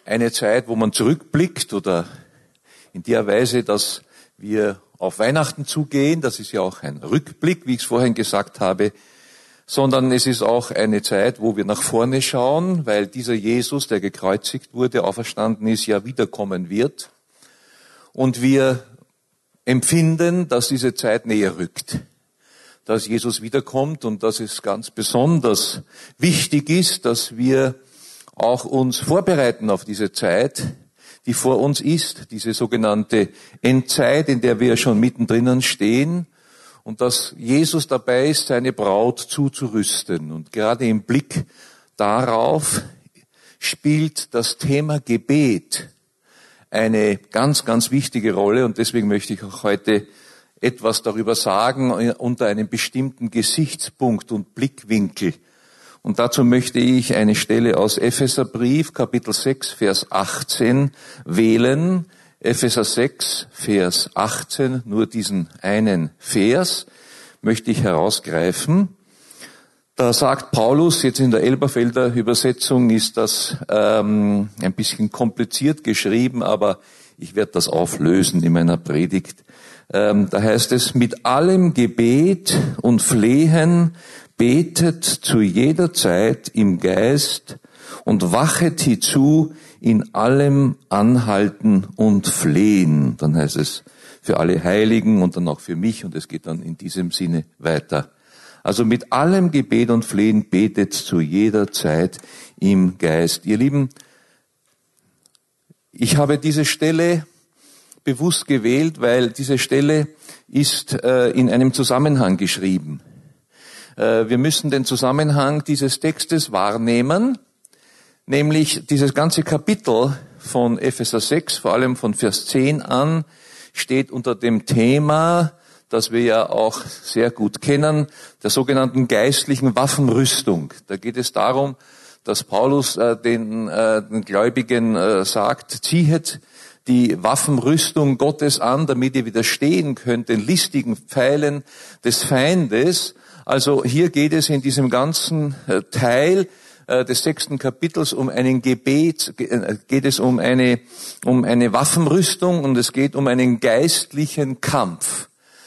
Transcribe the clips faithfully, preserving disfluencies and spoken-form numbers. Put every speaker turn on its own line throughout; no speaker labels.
eine Zeit, wo man zurückblickt oder in der Weise, dass wir auf Weihnachten zugehen. Das ist ja auch ein Rückblick, wie ich es vorhin gesagt habe, sondern es ist auch eine Zeit, wo wir nach vorne schauen, weil dieser Jesus, der gekreuzigt wurde, auferstanden ist, ja wiederkommen wird. Und wir empfinden, dass diese Zeit näher rückt, dass Jesus wiederkommt und dass es ganz besonders wichtig ist, dass wir auch uns vorbereiten auf diese Zeit, die vor uns ist, diese sogenannte Endzeit, in der wir schon mittendrin stehen, und dass Jesus dabei ist, seine Braut zuzurüsten. Und gerade im Blick darauf spielt das Thema Gebet eine ganz, ganz wichtige Rolle, und deswegen möchte ich auch heute etwas darüber sagen unter einem bestimmten Gesichtspunkt und Blickwinkel. Und dazu möchte ich eine Stelle aus Epheserbrief, Kapitel sechs, Vers achtzehn wählen. Epheser sechs, Vers achtzehn, nur diesen einen Vers möchte ich herausgreifen. Da sagt Paulus, jetzt in der Elberfelder Übersetzung ist das ähm, ein bisschen kompliziert geschrieben, aber ich werde das auflösen in meiner Predigt. Ähm, da heißt es, mit allem Gebet und Flehen betet zu jeder Zeit im Geist und wachet hiezu in allem Anhalten und Flehen. Dann heißt es für alle Heiligen und dann auch für mich, und es geht dann in diesem Sinne weiter. Also mit allem Gebet und Flehen betet zu jeder Zeit im Geist. Ihr Lieben, ich habe diese Stelle bewusst gewählt, weil diese Stelle ist äh, in einem Zusammenhang geschrieben. Äh, wir müssen den Zusammenhang dieses Textes wahrnehmen, nämlich dieses ganze Kapitel von Epheser sechs, vor allem von Vers zehn an, steht unter dem Thema, das wir ja auch sehr gut kennen, der sogenannten geistlichen Waffenrüstung. Da geht es darum, dass Paulus äh, den, äh, den Gläubigen äh, sagt, ziehet die Waffenrüstung Gottes an, damit ihr widerstehen könnt den listigen Pfeilen des Feindes. Also hier geht es in diesem ganzen äh, Teil äh, des sechsten Kapitels um einen Gebet, äh, geht es um eine, um eine Waffenrüstung, und es geht um einen geistlichen Kampf.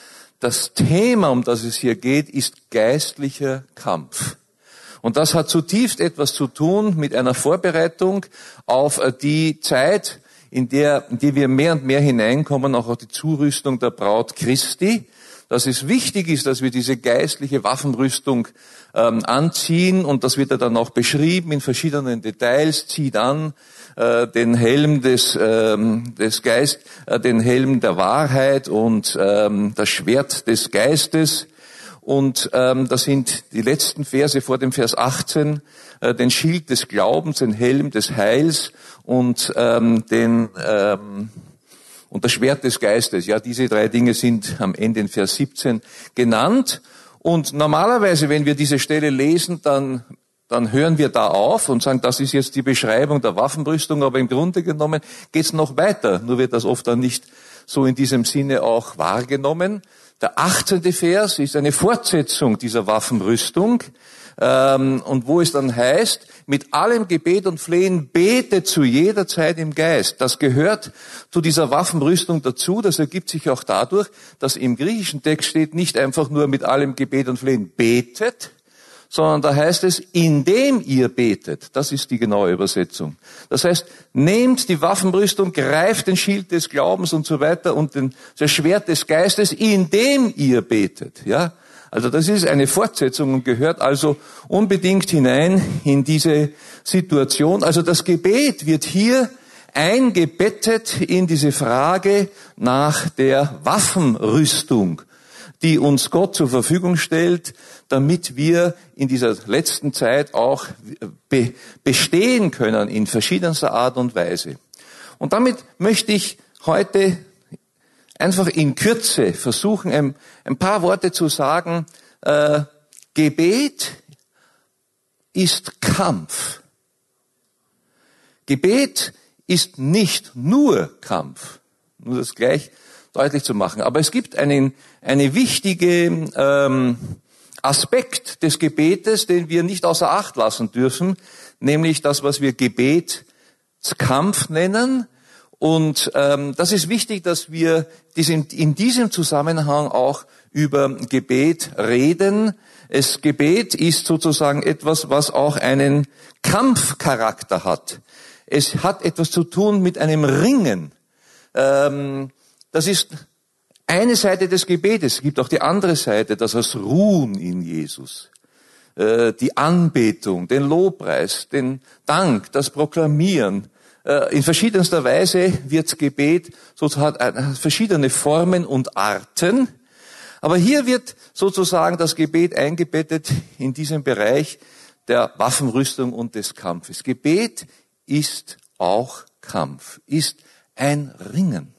Das Thema, um das es hier geht, ist geistlicher Kampf. Und das hat zutiefst etwas zu tun mit einer Vorbereitung auf die Zeit, in der, in die wir mehr und mehr hineinkommen, auch auf die Zurüstung der Braut Christi. Dass es wichtig ist, dass wir diese geistliche Waffenrüstung ähm, anziehen, und das wird ja dann auch beschrieben in verschiedenen Details. Zieht an äh, den Helm des ähm, des Geist, äh, den Helm der Wahrheit und ähm, das Schwert des Geistes. Und ähm, das sind die letzten Verse vor dem Vers achtzehn, äh, den Schild des Glaubens, den Helm des Heils und ähm, den ähm, und das Schwert des Geistes. Ja, diese drei Dinge sind am Ende in Vers siebzehn genannt. Und normalerweise, wenn wir diese Stelle lesen, dann dann hören wir da auf und sagen, das ist jetzt die Beschreibung der Waffenrüstung, aber im Grunde genommen geht es noch weiter. Nur wird das oft dann nicht so in diesem Sinne auch wahrgenommen. Der achtzehnte Vers ist eine Fortsetzung dieser Waffenrüstung, ähm, und wo es dann heißt, mit allem Gebet und Flehen betet zu jeder Zeit im Geist. Das gehört zu dieser Waffenrüstung dazu. Das ergibt sich auch dadurch, dass im griechischen Text steht, nicht einfach nur mit allem Gebet und Flehen betet, sondern da heißt es, indem ihr betet. Das ist die genaue Übersetzung. Das heißt, nehmt die Waffenrüstung, greift den Schild des Glaubens und so weiter und den, das Schwert des Geistes, indem ihr betet. Ja, also das ist eine Fortsetzung und gehört also unbedingt hinein in diese Situation. Also das Gebet wird hier eingebettet in diese Frage nach der Waffenrüstung, die uns Gott zur Verfügung stellt, damit wir in dieser letzten Zeit auch be- bestehen können in verschiedenster Art und Weise. Und damit möchte ich heute einfach in Kürze versuchen, ein, ein paar Worte zu sagen. Äh, Gebet ist Kampf. Gebet ist nicht nur Kampf. Nur das gleich deutlich zu machen. Aber es gibt einen, eine wichtige ähm, Aspekt des Gebetes, den wir nicht außer Acht lassen dürfen, nämlich das, was wir Gebet Gebetskampf nennen. Und ähm, das ist wichtig, dass wir in, in diesem Zusammenhang auch über Gebet reden. Das Gebet ist sozusagen etwas, was auch einen Kampfcharakter hat. Es hat etwas zu tun mit einem Ringen. Ähm, das ist eine Seite des Gebetes. Es gibt auch die andere Seite, das heißt Ruhen in Jesus. Äh, die Anbetung, den Lobpreis, den Dank, das Proklamieren. In verschiedenster Weise wird Gebet sozusagen verschiedene Formen und Arten. Aber hier wird sozusagen das Gebet eingebettet in diesem Bereich der Waffenrüstung und des Kampfes. Gebet ist auch Kampf, ist ein Ringen.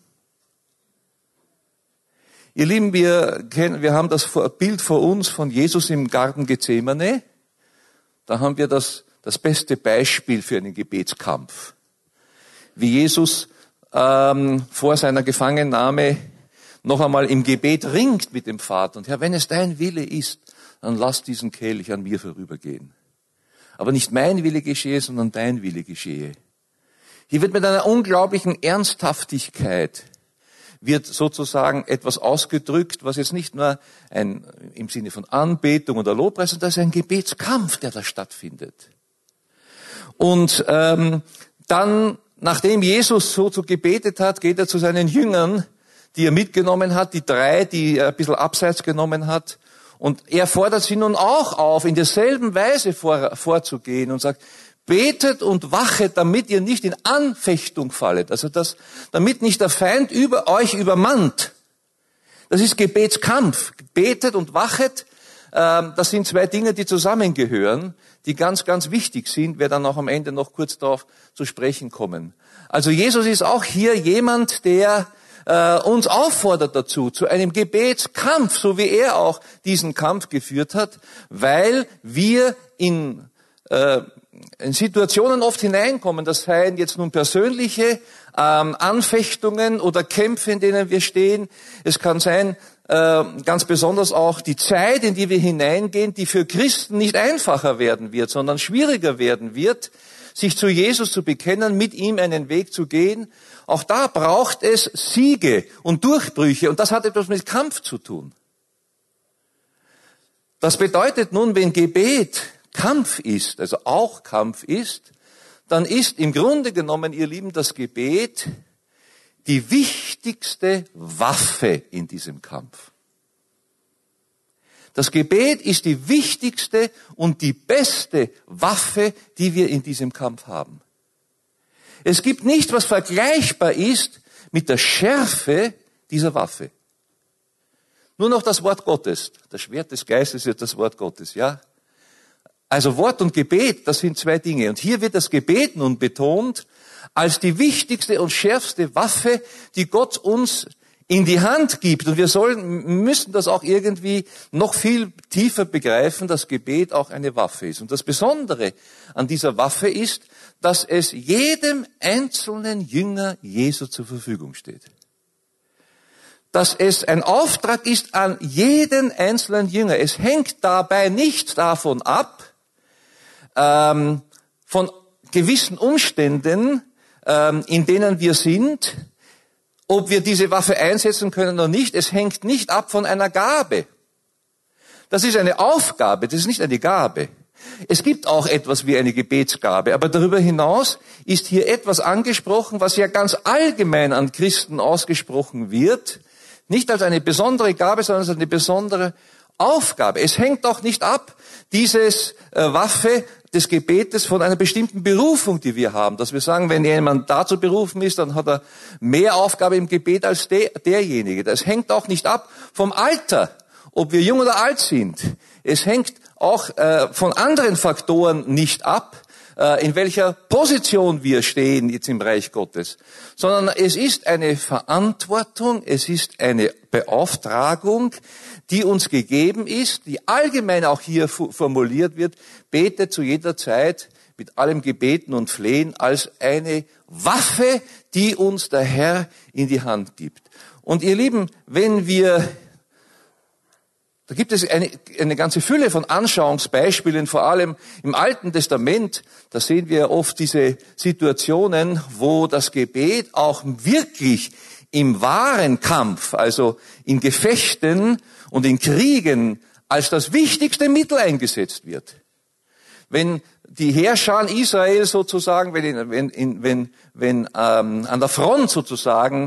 Ihr Lieben, wir kennen, wir haben das Bild vor uns von Jesus im Garten Gethsemane. Da haben wir das, das beste Beispiel für einen Gebetskampf. Wie Jesus ähm, vor seiner Gefangennahme noch einmal im Gebet ringt mit dem Vater. Und Herr, wenn es dein Wille ist, dann lass diesen Kelch an mir vorübergehen. Aber nicht mein Wille geschehe, sondern dein Wille geschehe. Hier wird mit einer unglaublichen Ernsthaftigkeit wird sozusagen etwas ausgedrückt, was jetzt nicht nur ein im Sinne von Anbetung oder Lobpreis, sondern das ist ein Gebetskampf, der da stattfindet. Und ähm, dann nachdem Jesus so zu gebetet hat, geht er zu seinen Jüngern, die er mitgenommen hat, die drei, die er ein bisschen abseits genommen hat. Und er fordert sie nun auch auf, in derselben Weise vor, vorzugehen und sagt, betet und wachet, damit ihr nicht in Anfechtung fallet. Also das, damit nicht der Feind über euch übermannt. Das ist Gebetskampf. Betet und wachet, äh, das sind zwei Dinge, die zusammengehören, die ganz, ganz wichtig sind, wir dann auch am Ende noch kurz darauf zu sprechen kommen. Also Jesus ist auch hier jemand, der äh, uns auffordert dazu, zu einem Gebetskampf, so wie er auch diesen Kampf geführt hat, weil wir in, äh, in Situationen oft hineinkommen, das seien jetzt nun persönliche ähm, Anfechtungen oder Kämpfe, in denen wir stehen. Es kann sein, äh, ganz besonders auch die Zeit, in die wir hineingehen, die für Christen nicht einfacher werden wird, sondern schwieriger werden wird, sich zu Jesus zu bekennen, mit ihm einen Weg zu gehen. Auch da braucht es Siege und Durchbrüche und das hat etwas mit Kampf zu tun. Das bedeutet nun, wenn Gebet Kampf ist, also auch Kampf ist, dann ist im Grunde genommen, ihr Lieben, das Gebet die wichtigste Waffe in diesem Kampf. Das Gebet ist die wichtigste und die beste Waffe, die wir in diesem Kampf haben. Es gibt nichts, was vergleichbar ist mit der Schärfe dieser Waffe. Nur noch das Wort Gottes. Das Schwert des Geistes ist das Wort Gottes, ja? Also Wort und Gebet, das sind zwei Dinge. Und hier wird das Gebet nun betont als die wichtigste und schärfste Waffe, die Gott uns in die Hand gibt. Und wir sollen, müssen das auch irgendwie noch viel tiefer begreifen, dass Gebet auch eine Waffe ist. Und das Besondere an dieser Waffe ist, dass es jedem einzelnen Jünger Jesu zur Verfügung steht. Dass es ein Auftrag ist an jeden einzelnen Jünger. Es hängt dabei nicht davon ab, ähm, von gewissen Umständen, ähm, in denen wir sind, ob wir diese Waffe einsetzen können oder nicht. Es hängt nicht ab von einer Gabe. Das ist eine Aufgabe, das ist nicht eine Gabe. Es gibt auch etwas wie eine Gebetsgabe, aber darüber hinaus ist hier etwas angesprochen, was ja ganz allgemein an Christen ausgesprochen wird. Nicht als eine besondere Gabe, sondern als eine besondere Aufgabe. Es hängt doch nicht ab, dieses äh, Waffe des Gebetes von einer bestimmten Berufung, die wir haben. Dass wir sagen, wenn jemand dazu berufen ist, dann hat er mehr Aufgabe im Gebet als de, derjenige. Das hängt auch nicht ab vom Alter, ob wir jung oder alt sind. Es hängt auch äh, von anderen Faktoren nicht ab, äh, in welcher Position wir stehen jetzt im Reich Gottes. Sondern es ist eine Verantwortung, es ist eine Beauftragung, die uns gegeben ist, die allgemein auch hier formuliert wird, betet zu jeder Zeit mit allem Gebeten und Flehen als eine Waffe, die uns der Herr in die Hand gibt. Und ihr Lieben, wenn wir Da gibt es eine, eine ganze Fülle von Anschauungsbeispielen, vor allem im Alten Testament. Da sehen wir oft diese Situationen, wo das Gebet auch wirklich im wahren Kampf, also in Gefechten und in Kriegen, als das wichtigste Mittel eingesetzt wird. Wenn die Heerscharen Israel sozusagen, wenn, wenn, wenn, wenn ähm, an der Front sozusagen,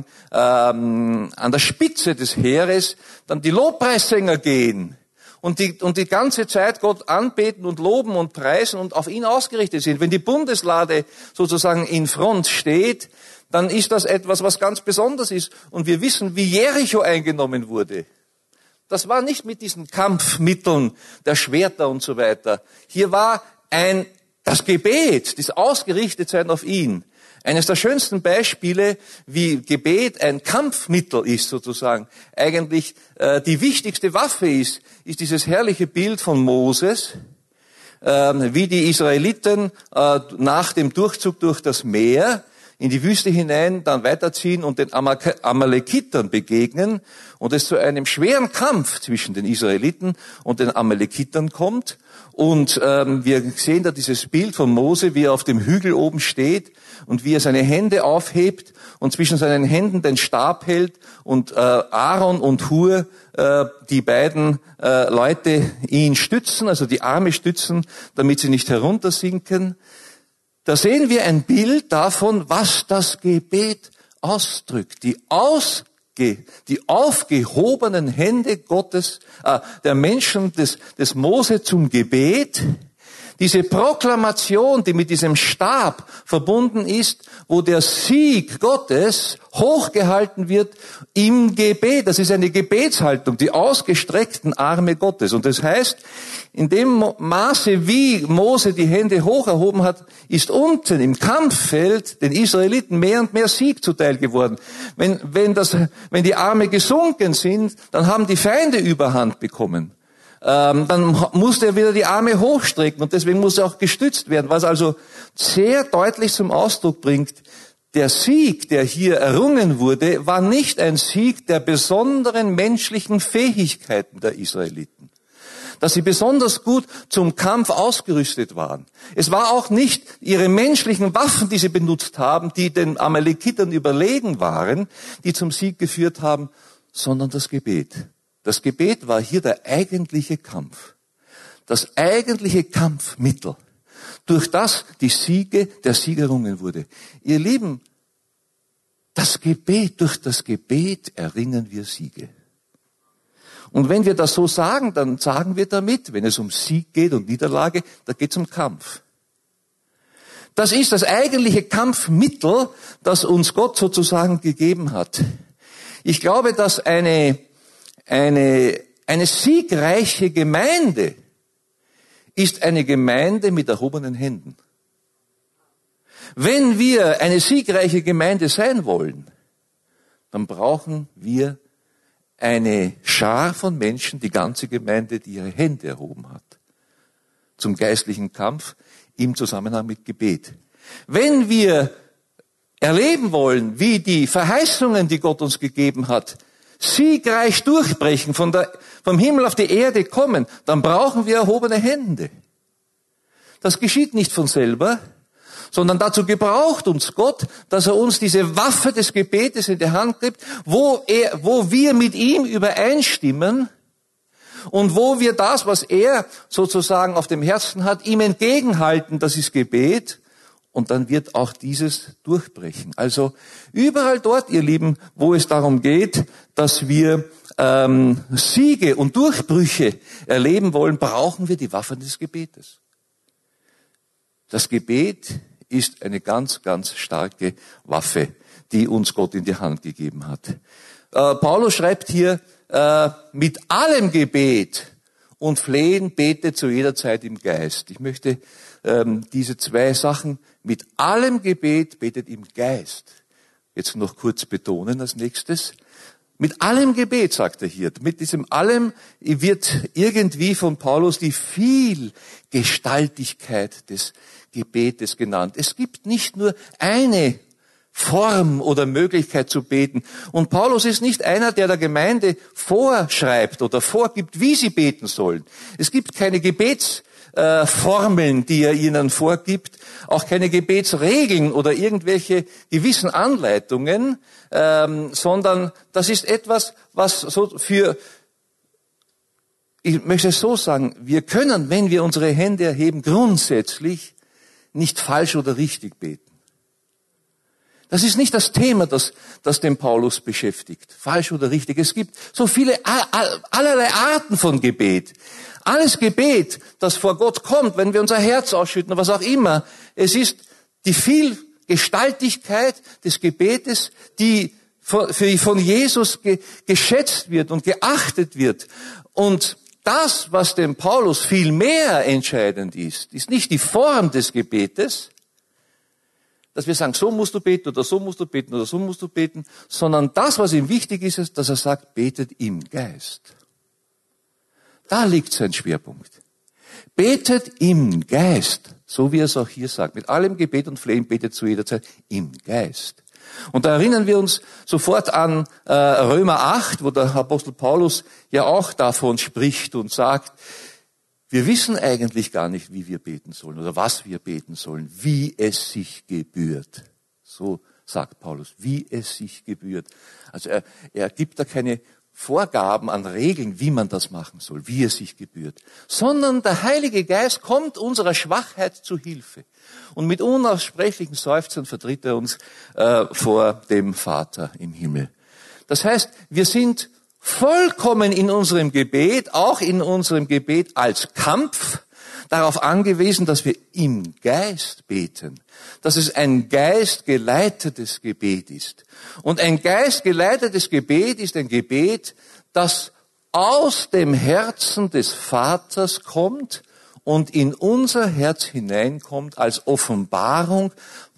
ähm, an der Spitze des Heeres, dann die Lobpreissänger gehen und die, und die ganze Zeit Gott anbeten und loben und preisen und auf ihn ausgerichtet sind. Wenn die Bundeslade sozusagen in Front steht, dann ist das etwas, was ganz besonders ist. Und wir wissen, wie Jericho eingenommen wurde. Das war nicht mit diesen Kampfmitteln der Schwerter und so weiter. Hier war ein, das Gebet, das Ausgerichtetsein auf ihn. Eines der schönsten Beispiele, wie Gebet ein Kampfmittel ist sozusagen, eigentlich äh, die wichtigste Waffe ist, ist dieses herrliche Bild von Moses, äh, wie die Israeliten äh, nach dem Durchzug durch das Meer in die Wüste hinein dann weiterziehen und den Amalekitern begegnen und es zu einem schweren Kampf zwischen den Israeliten und den Amalekitern kommt. Und ähm, wir sehen da dieses Bild von Mose, wie er auf dem Hügel oben steht und wie er seine Hände aufhebt und zwischen seinen Händen den Stab hält und äh, Aaron und Hur, äh, die beiden äh, Leute, ihn stützen, also die Arme stützen, damit sie nicht heruntersinken. Da sehen wir ein Bild davon, was das Gebet ausdrückt. Die ausge, die aufgehobenen Hände Gottes, äh, der Menschen des, des Mose zum Gebet. Diese Proklamation, die mit diesem Stab verbunden ist, wo der Sieg Gottes hochgehalten wird im Gebet. Das ist eine Gebetshaltung, die ausgestreckten Arme Gottes. Und das heißt, in dem Maße, wie Mose die Hände hoch erhoben hat, ist unten im Kampffeld den Israeliten mehr und mehr Sieg zuteil geworden. Wenn, wenn, das, wenn die Arme gesunken sind, dann haben die Feinde Überhand bekommen. Ähm, dann musste er wieder die Arme hochstrecken und deswegen muss er auch gestützt werden, was also sehr deutlich zum Ausdruck bringt, der Sieg, der hier errungen wurde, war nicht ein Sieg der besonderen menschlichen Fähigkeiten der Israeliten, dass sie besonders gut zum Kampf ausgerüstet waren. Es war auch nicht ihre menschlichen Waffen, die sie benutzt haben, die den Amalekitern überlegen waren, die zum Sieg geführt haben, sondern das Gebet. Das Gebet war hier der eigentliche Kampf, das eigentliche Kampfmittel, durch das die Siege der Sieg errungen wurde. Ihr Lieben, das Gebet, durch das Gebet erringen wir Siege. Und wenn wir das so sagen, dann sagen wir damit, wenn es um Sieg geht und Niederlage, da geht es um Kampf. Das ist das eigentliche Kampfmittel, das uns Gott sozusagen gegeben hat. Ich glaube, dass eine Eine, eine siegreiche Gemeinde ist eine Gemeinde mit erhobenen Händen. Wenn wir eine siegreiche Gemeinde sein wollen, dann brauchen wir eine Schar von Menschen, die ganze Gemeinde, die ihre Hände erhoben hat, zum geistlichen Kampf im Zusammenhang mit Gebet. Wenn wir erleben wollen, wie die Verheißungen, die Gott uns gegeben hat, siegreich durchbrechen, von der, vom Himmel auf die Erde kommen, dann brauchen wir erhobene Hände. Das geschieht nicht von selber, sondern dazu gebraucht uns Gott, dass er uns diese Waffe des Gebetes in die Hand gibt, wo er, wo wir mit ihm übereinstimmen und wo wir das, was er sozusagen auf dem Herzen hat, ihm entgegenhalten, das ist Gebet. Und dann wird auch dieses durchbrechen. Also überall dort, ihr Lieben, wo es darum geht, dass wir ähm, Siege und Durchbrüche erleben wollen, brauchen wir die Waffen des Gebetes. Das Gebet ist eine ganz, ganz starke Waffe, die uns Gott in die Hand gegeben hat. Äh, Paulus schreibt hier, äh, mit allem Gebet und Flehen bete zu jeder Zeit im Geist. Ich möchte ähm, diese zwei Sachen, mit allem Gebet betet im Geist, jetzt noch kurz betonen als nächstes. Mit allem Gebet, sagt er hier. Mit diesem allem wird irgendwie von Paulus die Vielgestaltigkeit des Gebetes genannt. Es gibt nicht nur eine Form oder Möglichkeit zu beten. Und Paulus ist nicht einer, der der Gemeinde vorschreibt oder vorgibt, wie sie beten sollen. Es gibt keine Gebetsformeln, die er ihnen vorgibt, auch keine Gebetsregeln oder irgendwelche gewissen Anleitungen, ähm, sondern das ist etwas, was so für, ich möchte es so sagen, wir können, wenn wir unsere Hände erheben, grundsätzlich nicht falsch oder richtig beten. Das ist nicht das Thema, das, das den Paulus beschäftigt. Falsch oder richtig. Es gibt so viele, allerlei Arten von Gebet. Alles Gebet, das vor Gott kommt, wenn wir unser Herz ausschütten, was auch immer. Es ist die Vielgestaltigkeit des Gebetes, die von Jesus geschätzt wird und geachtet wird. Und das, was dem Paulus viel mehr entscheidend ist, ist nicht die Form des Gebetes, dass wir sagen, so musst du beten oder so musst du beten oder so musst du beten, sondern das, was ihm wichtig ist, ist, dass er sagt, betet im Geist. Da liegt sein Schwerpunkt. Betet im Geist, so wie er es auch hier sagt. Mit allem Gebet und Flehen betet zu jeder Zeit im Geist. Und da erinnern wir uns sofort an äh, Römer acht, wo der Apostel Paulus ja auch davon spricht und sagt, wir wissen eigentlich gar nicht, wie wir beten sollen oder was wir beten sollen, wie es sich gebührt. So sagt Paulus, wie es sich gebührt. Also er, er gibt da keine Vorgaben an Regeln, wie man das machen soll, wie es sich gebührt, sondern der Heilige Geist kommt unserer Schwachheit zu Hilfe. Und mit unaussprechlichen Seufzern vertritt er uns äh, vor dem Vater im Himmel. Das heißt, wir sind vollkommen in unserem Gebet, auch in unserem Gebet als Kampf, darauf angewiesen, dass wir im Geist beten, dass es ein geistgeleitetes Gebet ist. Und ein geistgeleitetes Gebet ist ein Gebet, das aus dem Herzen des Vaters kommt und in unser Herz hineinkommt als Offenbarung,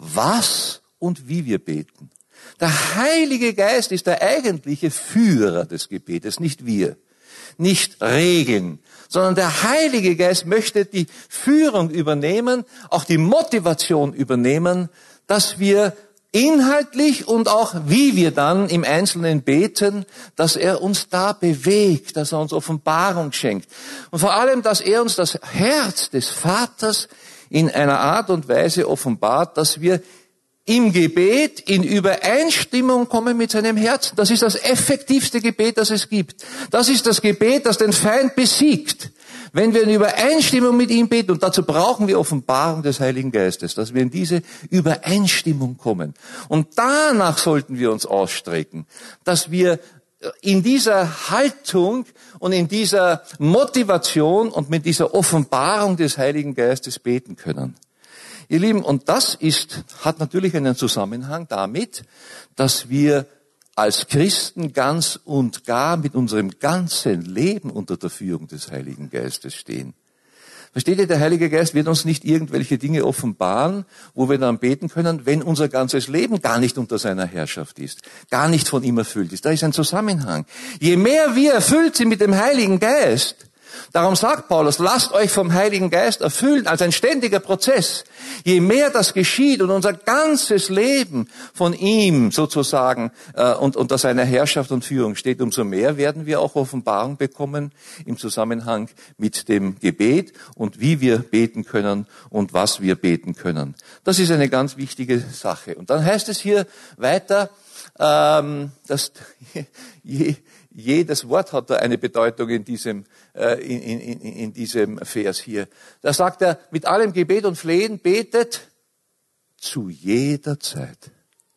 was und wie wir beten. Der Heilige Geist ist der eigentliche Führer des Gebetes, nicht wir, nicht Regeln, sondern der Heilige Geist möchte die Führung übernehmen, auch die Motivation übernehmen, dass wir inhaltlich und auch wie wir dann im Einzelnen beten, dass er uns da bewegt, dass er uns Offenbarung schenkt. Und vor allem, dass er uns das Herz des Vaters in einer Art und Weise offenbart, dass wir im Gebet in Übereinstimmung kommen mit seinem Herzen. Das ist das effektivste Gebet, das es gibt. Das ist das Gebet, das den Feind besiegt. Wenn wir in Übereinstimmung mit ihm beten, und dazu brauchen wir Offenbarung des Heiligen Geistes, dass wir in diese Übereinstimmung kommen. Und danach sollten wir uns ausstrecken, dass wir in dieser Haltung und in dieser Motivation und mit dieser Offenbarung des Heiligen Geistes beten können. Ihr Lieben, und das ist, hat natürlich einen Zusammenhang damit, dass wir als Christen ganz und gar mit unserem ganzen Leben unter der Führung des Heiligen Geistes stehen. Versteht ihr, der Heilige Geist wird uns nicht irgendwelche Dinge offenbaren, wo wir dann beten können, wenn unser ganzes Leben gar nicht unter seiner Herrschaft ist, gar nicht von ihm erfüllt ist. Da ist ein Zusammenhang. Je mehr wir erfüllt sind mit dem Heiligen Geist, darum sagt Paulus, lasst euch vom Heiligen Geist erfüllen, als ein ständiger Prozess. Je mehr das geschieht und unser ganzes Leben von ihm sozusagen äh, und unter seiner Herrschaft und Führung steht, umso mehr werden wir auch Offenbarung bekommen im Zusammenhang mit dem Gebet und wie wir beten können und was wir beten können. Das ist eine ganz wichtige Sache. Und dann heißt es hier weiter, ähm, dass je, jedes Wort hat da eine Bedeutung in diesem, äh, in, in, in diesem Vers hier. Da sagt er, mit allem Gebet und Flehen betet zu jeder Zeit.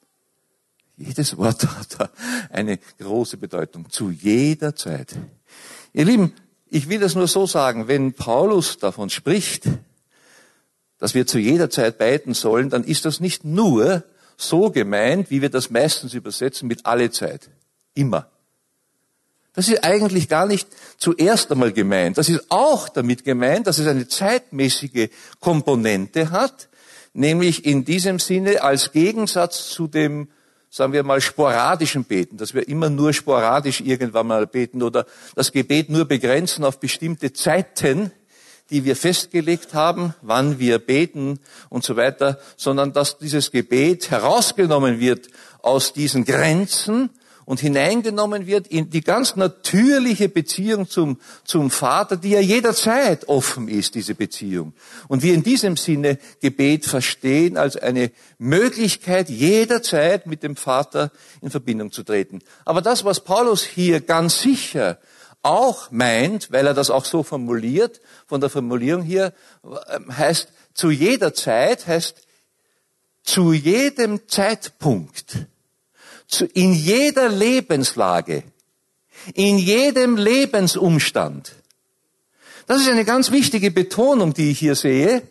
Jedes Wort hat da eine große Bedeutung. Zu jeder Zeit. Ihr Lieben, ich will das nur so sagen, wenn Paulus davon spricht, dass wir zu jeder Zeit beten sollen, dann ist das nicht nur so gemeint, wie wir das meistens übersetzen, mit alle Zeit. Immer. Das ist eigentlich gar nicht zuerst einmal gemeint. Das ist auch damit gemeint, dass es eine zeitmäßige Komponente hat, nämlich in diesem Sinne als Gegensatz zu dem, sagen wir mal, sporadischen Beten, dass wir immer nur sporadisch irgendwann mal beten oder das Gebet nur begrenzen auf bestimmte Zeiten, die wir festgelegt haben, wann wir beten und so weiter, sondern dass dieses Gebet herausgenommen wird aus diesen Grenzen und hineingenommen wird in die ganz natürliche Beziehung zum, zum Vater, die ja jederzeit offen ist, diese Beziehung. Und wir in diesem Sinne Gebet verstehen als eine Möglichkeit, jederzeit mit dem Vater in Verbindung zu treten. Aber das, was Paulus hier ganz sicher auch meint, weil er das auch so formuliert, von der Formulierung hier, heißt zu jeder Zeit, heißt zu jedem Zeitpunkt. In jeder Lebenslage, in jedem Lebensumstand. Das ist eine ganz wichtige Betonung, die ich hier sehe,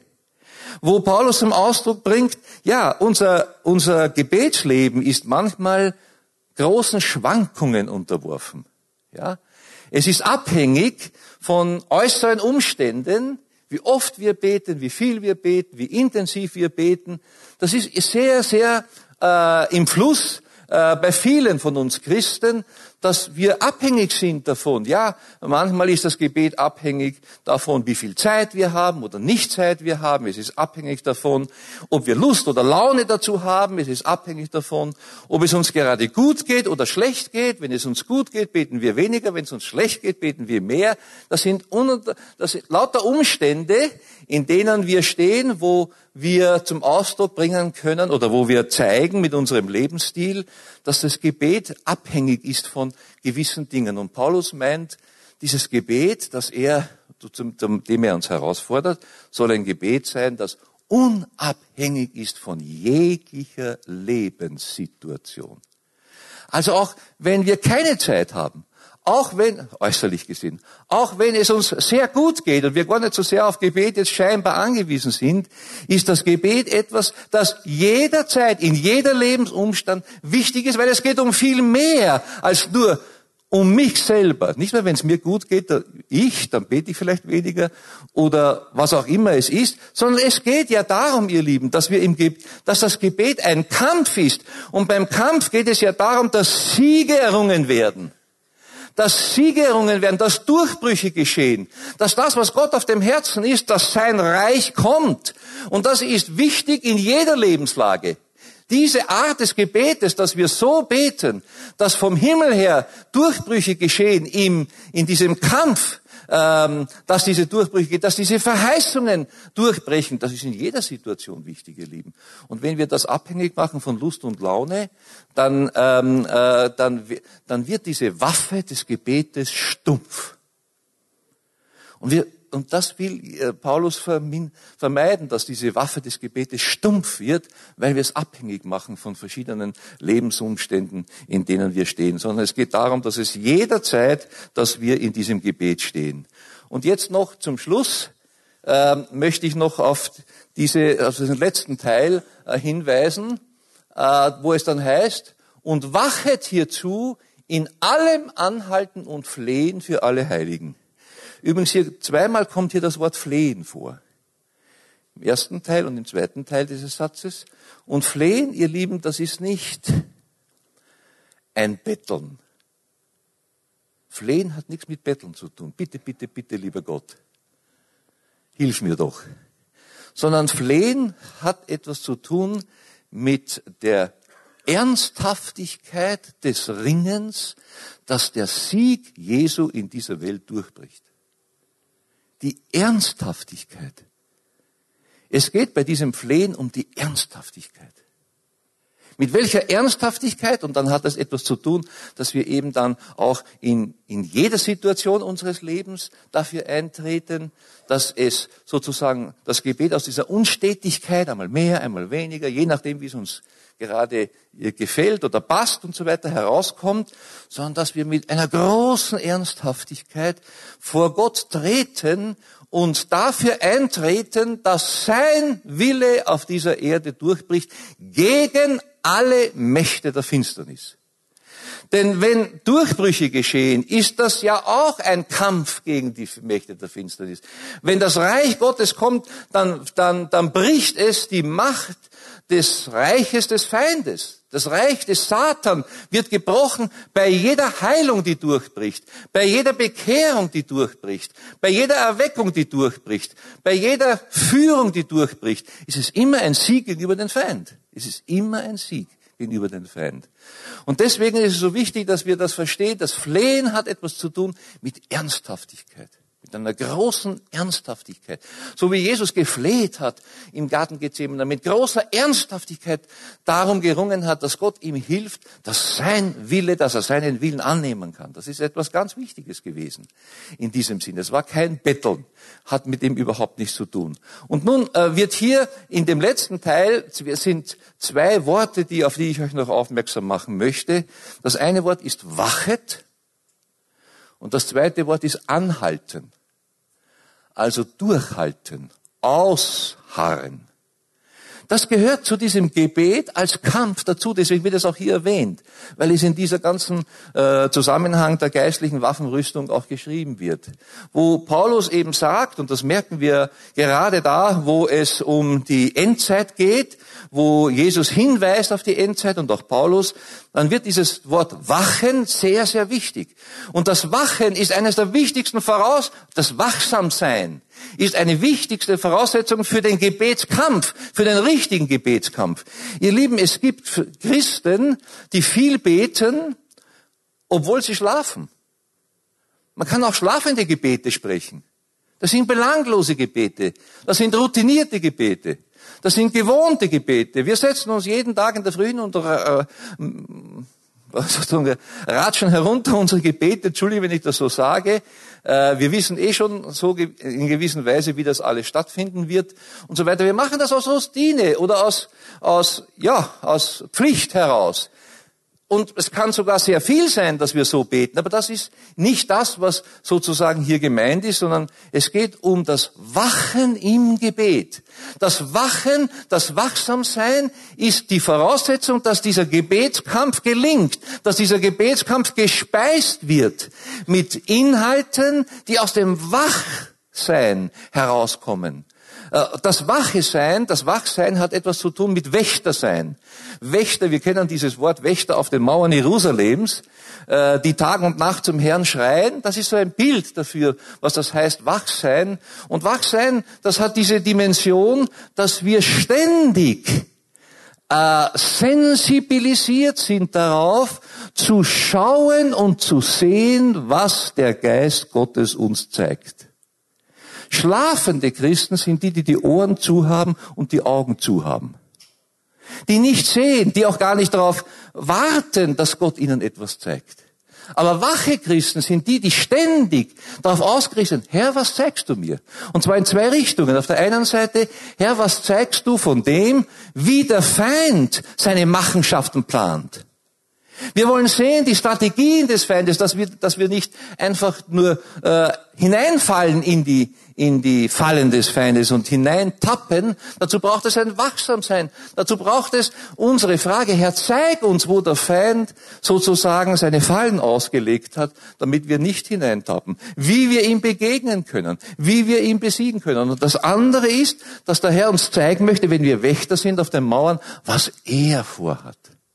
wo Paulus zum Ausdruck bringt, ja, unser, unser Gebetsleben ist manchmal großen Schwankungen unterworfen. Ja, es ist abhängig von äußeren Umständen, wie oft wir beten, wie viel wir beten, wie intensiv wir beten. Das ist sehr, sehr äh, im Fluss bei vielen von uns Christen, dass wir abhängig sind davon. Ja, manchmal ist das Gebet abhängig davon, wie viel Zeit wir haben oder nicht Zeit wir haben. Es ist abhängig davon, ob wir Lust oder Laune dazu haben. Es ist abhängig davon, ob es uns gerade gut geht oder schlecht geht. Wenn es uns gut geht, beten wir weniger. Wenn es uns schlecht geht, beten wir mehr. Das sind, das sind lauter Umstände, in denen wir stehen, wo wir zum Ausdruck bringen können oder wo wir zeigen mit unserem Lebensstil, dass das Gebet abhängig ist von gewissen Dingen. Und Paulus meint, dieses Gebet, das er, zum, zum, dem er uns herausfordert, soll ein Gebet sein, das unabhängig ist von jeglicher Lebenssituation. Also auch wenn wir keine Zeit haben, auch wenn, äußerlich gesehen, auch wenn es uns sehr gut geht und wir gar nicht so sehr auf Gebet jetzt scheinbar angewiesen sind, ist das Gebet etwas, das jederzeit, in jeder Lebensumstand wichtig ist, weil es geht um viel mehr als nur um mich selber. Nicht nur, wenn es mir gut geht, ich, dann bete ich vielleicht weniger oder was auch immer es ist, sondern es geht ja darum, ihr Lieben, dass wir im Ge- dass das Gebet ein Kampf ist. Und beim Kampf geht es ja darum, dass Siege errungen werden. Dass Siege errungen werden, dass Durchbrüche geschehen, dass das, was Gott auf dem Herzen ist, dass sein Reich kommt. Und das ist wichtig in jeder Lebenslage. Diese Art des Gebetes, dass wir so beten, dass vom Himmel her Durchbrüche geschehen im, in diesem Kampf, ähm, dass diese Durchbrüche, dass diese Verheißungen durchbrechen, das ist in jeder Situation wichtig, ihr Lieben. Und wenn wir das abhängig machen von Lust und Laune, dann, ähm, äh, dann, dann wird diese Waffe des Gebetes stumpf. Und wir, und das will Paulus vermeiden, dass diese Waffe des Gebetes stumpf wird, weil wir es abhängig machen von verschiedenen Lebensumständen, in denen wir stehen. Sondern es geht darum, dass es jederzeit, dass wir in diesem Gebet stehen. Und jetzt noch zum Schluss äh, möchte ich noch auf diese, auf diesen letzten Teil äh, hinweisen, äh, wo es dann heißt, und wachet hierzu in allem Anhalten und Flehen für alle Heiligen. Übrigens hier zweimal kommt hier das Wort flehen vor. Im ersten Teil und im zweiten Teil dieses Satzes. Und flehen, ihr Lieben, das ist nicht ein Betteln. Flehen hat nichts mit Betteln zu tun. Bitte, bitte, bitte, lieber Gott, hilf mir doch. Sondern flehen hat etwas zu tun mit der Ernsthaftigkeit des Ringens, dass der Sieg Jesu in dieser Welt durchbricht. Die Ernsthaftigkeit. Es geht bei diesem Flehen um die Ernsthaftigkeit. Mit welcher Ernsthaftigkeit? Und dann hat das etwas zu tun, dass wir eben dann auch in, in jeder Situation unseres Lebens dafür eintreten, dass es sozusagen das Gebet aus dieser Unstetigkeit, einmal mehr, einmal weniger, je nachdem, wie es uns gerade gefällt oder passt und so weiter herauskommt, sondern dass wir mit einer großen Ernsthaftigkeit vor Gott treten und dafür eintreten, dass sein Wille auf dieser Erde durchbricht gegen alle Mächte der Finsternis. Denn wenn Durchbrüche geschehen, ist das ja auch ein Kampf gegen die Mächte der Finsternis. Wenn das Reich Gottes kommt, dann, dann, dann bricht es die Macht des Reiches des Feindes. Das Reich des Satan wird gebrochen bei jeder Heilung, die durchbricht, bei jeder Bekehrung, die durchbricht, bei jeder Erweckung, die durchbricht, bei jeder Führung, die durchbricht. Es ist immer ein Sieg gegenüber dem Feind. Es ist immer ein Sieg gegenüber dem Feind. Und deswegen ist es so wichtig, dass wir das verstehen. Das Flehen hat etwas zu tun mit Ernsthaftigkeit. Mit einer großen Ernsthaftigkeit. So wie Jesus gefleht hat im Garten Gethsemane, mit großer Ernsthaftigkeit darum gerungen hat, dass Gott ihm hilft, dass sein Wille, dass er seinen Willen annehmen kann. Das ist etwas ganz Wichtiges gewesen in diesem Sinne. Es war kein Betteln, hat mit dem überhaupt nichts zu tun. Und nun äh, wird hier in dem letzten Teil, es sind zwei Worte, die, auf die ich euch noch aufmerksam machen möchte. Das eine Wort ist wachet und das zweite Wort ist anhalten. Also durchhalten, ausharren. Das gehört zu diesem Gebet als Kampf dazu, deswegen wird es auch hier erwähnt, weil es in dieser ganzen äh, Zusammenhang der geistlichen Waffenrüstung auch geschrieben wird. Wo Paulus eben sagt, und das merken wir gerade da, wo es um die Endzeit geht, wo Jesus hinweist auf die Endzeit und auch Paulus, dann wird dieses Wort Wachen sehr, sehr wichtig. Und das Wachen ist eines der wichtigsten Voraus, das Wachsamsein ist eine wichtigste Voraussetzung für den Gebetskampf, für den richtigen Gebetskampf. Ihr Lieben, es gibt Christen, die viel beten, obwohl sie schlafen. Man kann auch schlafende Gebete sprechen. Das sind belanglose Gebete. Das sind routinierte Gebete. Das sind gewohnte Gebete. Wir setzen uns jeden Tag in der Früh hin und äh, äh, ratschen herunter unsere Gebete. Entschuldige, wenn ich das so sage. Äh, wir wissen eh schon so ge- in gewisser Weise, wie das alles stattfinden wird und so weiter. Wir machen das aus Routine oder aus, aus, ja, aus Pflicht heraus. Und es kann sogar sehr viel sein, dass wir so beten. Aber das ist nicht das, was sozusagen hier gemeint ist, sondern es geht um das Wachen im Gebet. Das Wachen, das Wachsamsein ist die Voraussetzung, dass dieser Gebetskampf gelingt, dass dieser Gebetskampf gespeist wird mit Inhalten, die aus dem Wachsein herauskommen. Das Wache sein, das Wachsein hat etwas zu tun mit Wächter sein. Wächter, wir kennen dieses Wort Wächter auf den Mauern Jerusalems, die Tag und Nacht zum Herrn schreien. Das ist so ein Bild dafür, was das heißt, Wachsein. Und Wachsein, das hat diese Dimension, dass wir ständig äh, sensibilisiert sind darauf, zu schauen und zu sehen, was der Geist Gottes uns zeigt. Schlafende Christen sind die, die die Ohren zu haben und die Augen zu haben. Die nicht sehen, die auch gar nicht darauf warten, dass Gott ihnen etwas zeigt. Aber wache Christen sind die, die ständig darauf ausgerichtet sind, Herr, was zeigst du mir? Und zwar in zwei Richtungen. Auf der einen Seite, Herr, was zeigst du von dem, wie der Feind seine Machenschaften plant? Wir wollen sehen, die Strategien des Feindes, dass wir, dass wir nicht einfach nur äh, hineinfallen in die, in die Fallen des Feindes und hineintappen. Dazu braucht es ein Wachsamsein. Dazu braucht es unsere Frage, Herr, zeig uns, wo der Feind sozusagen seine Fallen ausgelegt hat, damit wir nicht hineintappen. Wie wir ihm begegnen können, wie wir ihn besiegen können. Und das andere ist, dass der Herr uns zeigen möchte, wenn wir Wächter sind auf den Mauern, was er vorhat.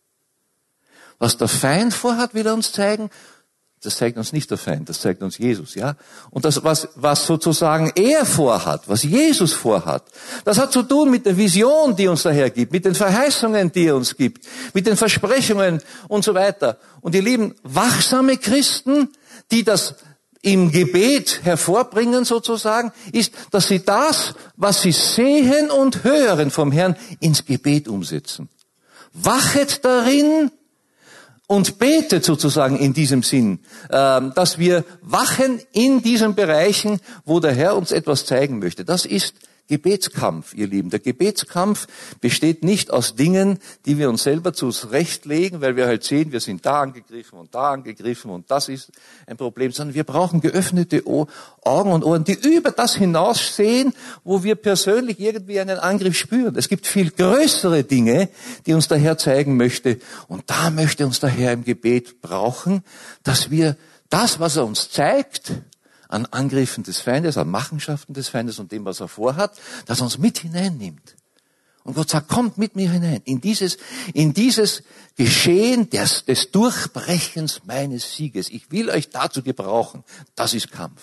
Was der Feind vorhat, will er uns zeigen. Das zeigt uns nicht der Feind, das zeigt uns Jesus, ja. Und das, was, was sozusagen er vorhat, was Jesus vorhat, das hat zu tun mit der Vision, die uns der Herr gibt, mit den Verheißungen, die er uns gibt, mit den Versprechungen und so weiter. Und ihr lieben, wachsame Christen, die das im Gebet hervorbringen sozusagen, ist, dass sie das, was sie sehen und hören vom Herrn, ins Gebet umsetzen. Wachet darin, und betet sozusagen in diesem Sinn, dass wir wachen in diesen Bereichen, wo der Herr uns etwas zeigen möchte. Das ist Gebetskampf, ihr Lieben. Der Gebetskampf besteht nicht aus Dingen, die wir uns selber zurechtlegen, weil wir halt sehen, wir sind da angegriffen und da angegriffen und das ist ein Problem, sondern wir brauchen geöffnete Augen und Ohren, die über das hinaus sehen, wo wir persönlich irgendwie einen Angriff spüren. Es gibt viel größere Dinge, die uns der Herr zeigen möchte und da möchte uns der Herr im Gebet brauchen, dass wir das, was er uns zeigt, an Angriffen des Feindes, an Machenschaften des Feindes und dem, was er vorhat, dass er uns mit hineinnimmt Und Gott sagt, kommt mit mir hinein, in dieses, in dieses Geschehen des, des Durchbrechens meines Sieges. Ich will euch dazu gebrauchen. Das ist Kampf.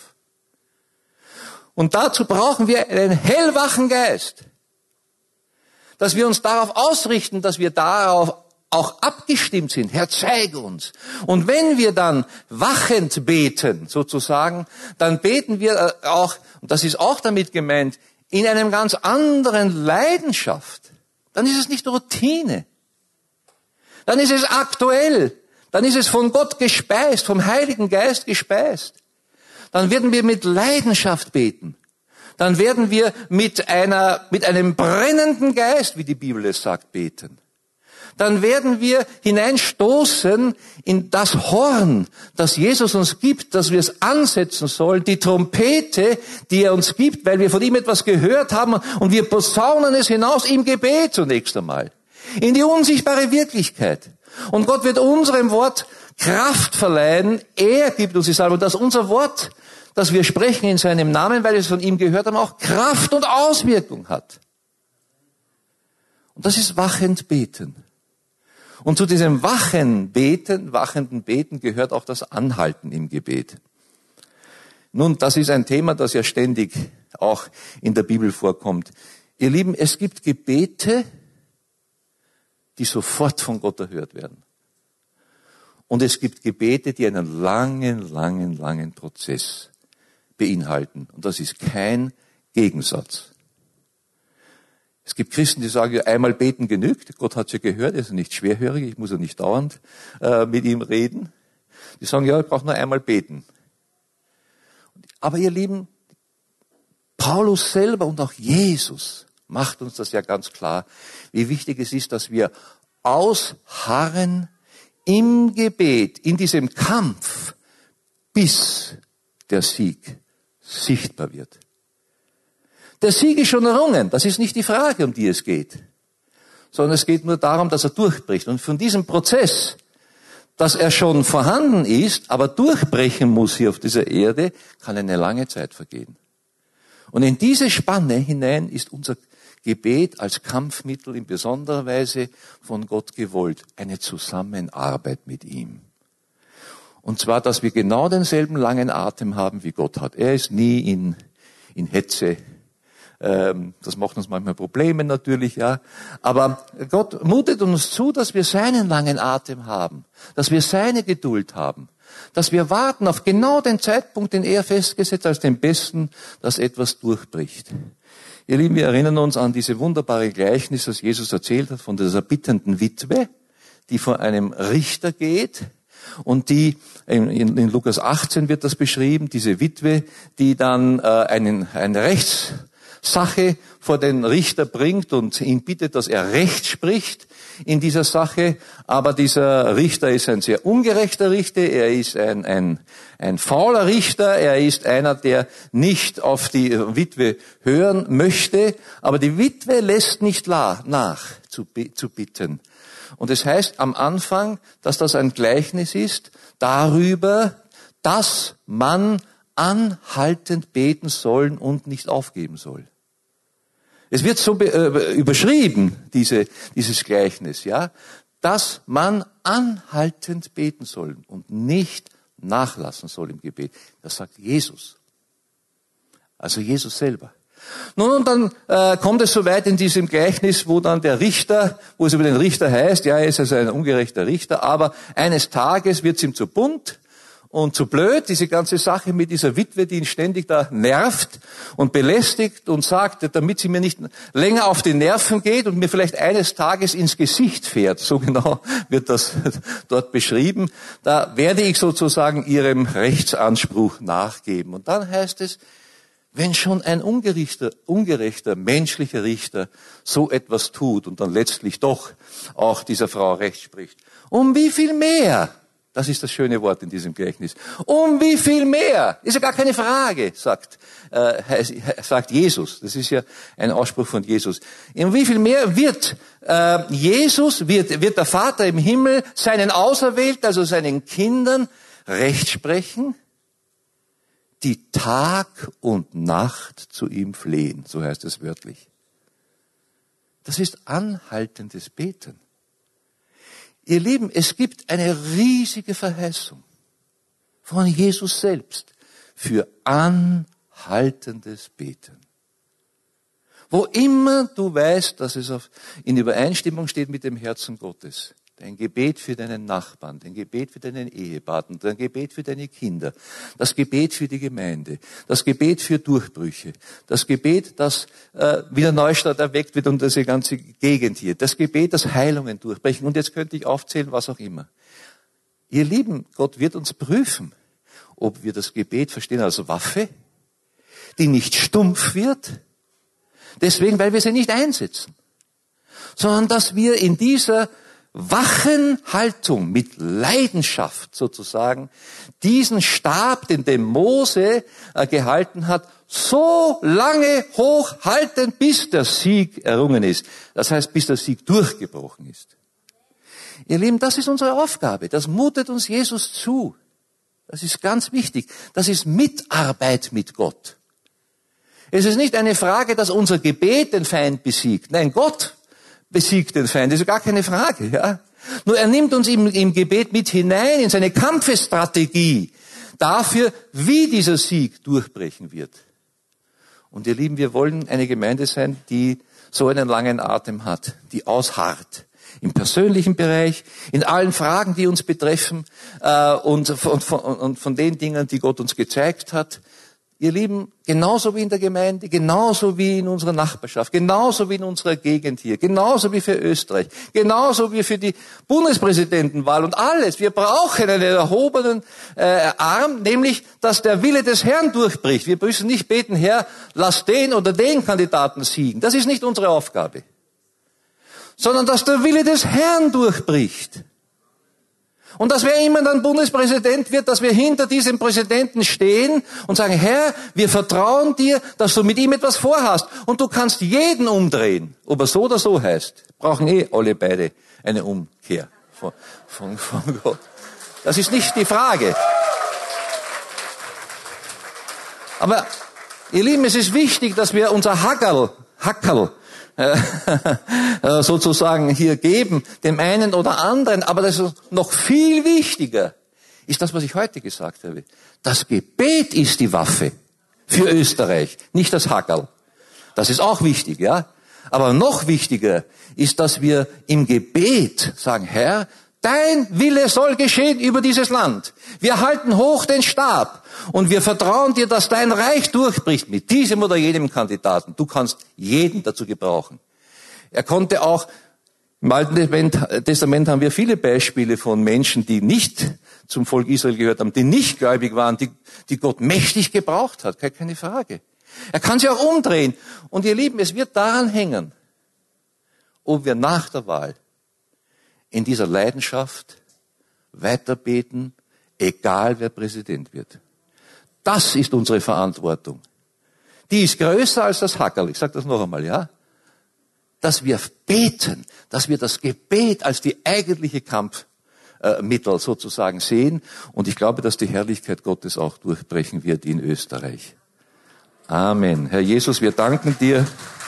Und dazu brauchen wir einen hellwachen Geist. Dass wir uns darauf ausrichten, dass wir darauf auch abgestimmt sind. Herr, zeige uns. Und wenn wir dann wachend beten, sozusagen, dann beten wir auch, und das ist auch damit gemeint, in einem ganz anderen Leidenschaft. Dann ist es nicht Routine. Dann ist es aktuell. Dann ist es von Gott gespeist, vom Heiligen Geist gespeist. Dann werden wir mit Leidenschaft beten. Dann werden wir mit einer, mit einem brennenden Geist, wie die Bibel es sagt, beten. Dann werden wir hineinstoßen in das Horn, das Jesus uns gibt, dass wir es ansetzen sollen, die Trompete, die er uns gibt, weil wir von ihm etwas gehört haben, und wir posaunen es hinaus im Gebet zunächst einmal, in die unsichtbare Wirklichkeit. Und Gott wird unserem Wort Kraft verleihen, er gibt uns die Salbung, dass unser Wort, das wir sprechen in seinem Namen, weil wir es von ihm gehört haben, auch Kraft und Auswirkung hat. Und das ist wachend beten. Und zu diesem wachen Beten, wachenden Beten gehört auch das Anhalten im Gebet. Nun, das ist ein Thema, das ja ständig auch in der Bibel vorkommt. Ihr Lieben, es gibt Gebete, die sofort von Gott erhört werden. Und es gibt Gebete, die einen langen, langen, langen Prozess beinhalten. Und das ist kein Gegensatz. Es gibt Christen, die sagen, ja, einmal beten genügt. Gott hat es ja gehört, er ist nicht schwerhörig, ich muss ja nicht dauernd äh, mit ihm reden. Die sagen, ja, ich brauche nur einmal beten. Aber ihr Lieben, Paulus selber und auch Jesus macht uns das ja ganz klar, wie wichtig es ist, dass wir ausharren im Gebet, in diesem Kampf, bis der Sieg sichtbar wird. Der Sieg ist schon errungen, das ist nicht die Frage, um die es geht, sondern es geht nur darum, dass er durchbricht. Und von diesem Prozess, dass er schon vorhanden ist, aber durchbrechen muss hier auf dieser Erde, kann eine lange Zeit vergehen. Und in diese Spanne hinein ist unser Gebet als Kampfmittel in besonderer Weise von Gott gewollt, eine Zusammenarbeit mit ihm. Und zwar, dass wir genau denselben langen Atem haben, wie Gott hat. Er ist nie in, in Hetze. Das macht uns manchmal Probleme natürlich, ja. Aber Gott mutet uns zu, dass wir seinen langen Atem haben, dass wir seine Geduld haben, dass wir warten auf genau den Zeitpunkt, den er festgesetzt hat, als den besten, dass etwas durchbricht. Ihr Lieben, wir erinnern uns an diese wunderbare Gleichnis, das Jesus erzählt hat von dieser bittenden Witwe, die vor einem Richter geht. Und die, in, in Lukas achtzehn wird das beschrieben, diese Witwe, die dann äh, einen, eine Rechtssache vor den Richter bringt und ihn bittet, dass er Recht spricht in dieser Sache. Aber dieser Richter ist ein sehr ungerechter Richter, er ist ein, ein, ein fauler Richter, er ist einer, der nicht auf die Witwe hören möchte. Aber die Witwe lässt nicht nach zu, zu bitten. Und es heißt am Anfang, dass das ein Gleichnis ist darüber, dass man anhaltend beten soll und nicht aufgeben soll. Es wird so äh, überschrieben, diese, dieses Gleichnis, ja, dass man anhaltend beten soll und nicht nachlassen soll im Gebet. Das sagt Jesus. Also Jesus selber. Nun, und dann äh, kommt es so weit in diesem Gleichnis, wo dann der Richter, wo es über den Richter heißt, ja, er ist also ein ungerechter Richter, aber eines Tages wird es ihm zu bunt und zu blöd, diese ganze Sache mit dieser Witwe, die ihn ständig da nervt und belästigt und sagt, damit sie mir nicht länger auf die Nerven geht und mir vielleicht eines Tages ins Gesicht fährt, so genau wird das dort beschrieben, da werde ich sozusagen ihrem Rechtsanspruch nachgeben. Und dann heißt es, wenn schon ein ungerechter, ungerechter menschlicher Richter so etwas tut und dann letztlich doch auch dieser Frau Recht spricht, um wie viel mehr, das ist das schöne Wort in diesem Gleichnis, um wie viel mehr, ist ja gar keine Frage, sagt, äh, sagt Jesus, das ist ja ein Ausspruch von Jesus, um wie viel mehr wird äh, Jesus, wird, wird der Vater im Himmel seinen Auserwählten, also seinen Kindern, Recht sprechen, die Tag und Nacht zu ihm flehen, so heißt es wörtlich. Das ist anhaltendes Beten. Ihr Lieben, es gibt eine riesige Verheißung von Jesus selbst für anhaltendes Beten. Wo immer du weißt, dass es auf, in Übereinstimmung steht mit dem Herzen Gottes, dein Gebet für deinen Nachbarn, dein Gebet für deinen Ehepartner, dein Gebet für deine Kinder, das Gebet für die Gemeinde, das Gebet für Durchbrüche, das Gebet, das äh, wieder Neustadt erweckt wird und diese ganze Gegend hier, das Gebet, das Heilungen durchbrechen. Und jetzt könnte ich aufzählen, was auch immer. Ihr Lieben, Gott wird uns prüfen, ob wir das Gebet verstehen als Waffe, die nicht stumpf wird, deswegen, weil wir sie nicht einsetzen, sondern dass wir in dieser wachen Haltung mit Leidenschaft sozusagen diesen Stab, den der Mose äh, gehalten hat, so lange hochhalten, bis der Sieg errungen ist. Das heißt, bis der Sieg durchgebrochen ist. Ihr Lieben, das ist unsere Aufgabe. Das mutet uns Jesus zu. Das ist ganz wichtig. Das ist Mitarbeit mit Gott. Es ist nicht eine Frage, dass unser Gebet den Feind besiegt. Nein, Gott besiegt den Feind. Das ist gar keine Frage, ja. Nur er nimmt uns im, im Gebet mit hinein in seine Kampfesstrategie dafür, wie dieser Sieg durchbrechen wird. Und ihr Lieben, wir wollen eine Gemeinde sein, die so einen langen Atem hat, die ausharrt. Im persönlichen Bereich, in allen Fragen, die uns betreffen, äh, und, und, und, und von den Dingen, die Gott uns gezeigt hat. Ihr Lieben, genauso wie in der Gemeinde, genauso wie in unserer Nachbarschaft, genauso wie in unserer Gegend hier, genauso wie für Österreich, genauso wie für die Bundespräsidentenwahl und alles. Wir brauchen einen erhobenen äh, Arm, nämlich, dass der Wille des Herrn durchbricht. Wir müssen nicht beten, Herr, lass den oder den Kandidaten siegen. Das ist nicht unsere Aufgabe. Sondern, dass der Wille des Herrn durchbricht. Und dass wer immer dann Bundespräsident wird, dass wir hinter diesem Präsidenten stehen und sagen, Herr, wir vertrauen dir, dass du mit ihm etwas vorhast. Und du kannst jeden umdrehen, ob er so oder so heißt. Brauchen eh alle beide eine Umkehr von, von, von Gott. Das ist nicht die Frage. Aber, ihr Lieben, es ist wichtig, dass wir unser Hackerl, Hackerl, sozusagen hier geben, dem einen oder anderen. Aber das ist noch viel wichtiger, ist das, was ich heute gesagt habe. Das Gebet ist die Waffe für Österreich, nicht das Hackerl. Das ist auch wichtig, ja. Aber noch wichtiger ist, dass wir im Gebet sagen, Herr, dein Wille soll geschehen über dieses Land. Wir halten hoch den Stab und wir vertrauen dir, dass dein Reich durchbricht mit diesem oder jenem Kandidaten. Du kannst jeden dazu gebrauchen. Er konnte auch, im Alten Testament haben wir viele Beispiele von Menschen, die nicht zum Volk Israel gehört haben, die nicht gläubig waren, die, die Gott mächtig gebraucht hat. Keine Frage. Er kann sie auch umdrehen. Und ihr Lieben, es wird daran hängen, ob wir nach der Wahl in dieser Leidenschaft weiterbeten, egal wer Präsident wird. Das ist unsere Verantwortung. Die ist größer als das Hackerl. Ich sage das noch einmal, ja? Dass wir beten, dass wir das Gebet als die eigentliche Kampfmittel sozusagen sehen. Und ich glaube, dass die Herrlichkeit Gottes auch durchbrechen wird in Österreich. Amen. Herr Jesus, wir danken dir.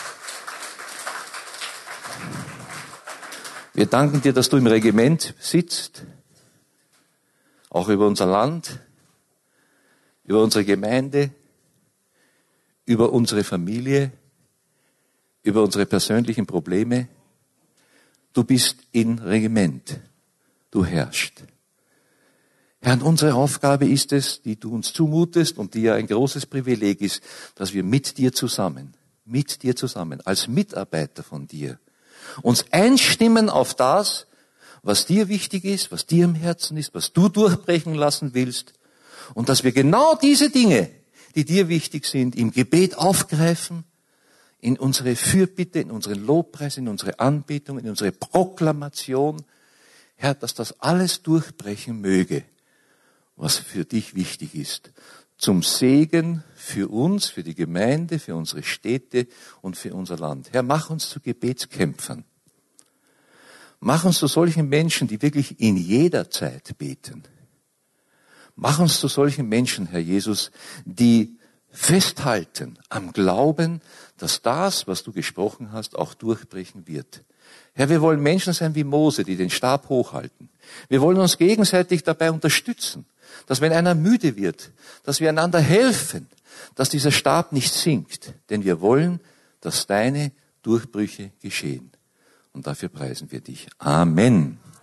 Wir danken dir, dass du im Regiment sitzt, auch über unser Land, über unsere Gemeinde, über unsere Familie, über unsere persönlichen Probleme. Du bist in Regiment. Du herrschst. Herr, und unsere Aufgabe ist es, die du uns zumutest und die ja ein großes Privileg ist, dass wir mit dir zusammen, mit dir zusammen, als Mitarbeiter von dir, uns einstimmen auf das, was dir wichtig ist, was dir im Herzen ist, was du durchbrechen lassen willst. Und dass wir genau diese Dinge, die dir wichtig sind, im Gebet aufgreifen, in unsere Fürbitte, in unseren Lobpreis, in unsere Anbetung, in unsere Proklamation. Herr, dass das alles durchbrechen möge, was für dich wichtig ist. Zum Segen für uns, für die Gemeinde, für unsere Städte und für unser Land. Herr, mach uns zu Gebetskämpfern. Mach uns zu solchen Menschen, die wirklich in jeder Zeit beten. Mach uns zu solchen Menschen, Herr Jesus, die festhalten am Glauben, dass das, was du gesprochen hast, auch durchbrechen wird. Herr, wir wollen Menschen sein wie Mose, die den Stab hochhalten. Wir wollen uns gegenseitig dabei unterstützen, dass wenn einer müde wird, dass wir einander helfen, dass dieser Stab nicht sinkt. Denn wir wollen, dass deine Durchbrüche geschehen. Und dafür preisen wir dich. Amen.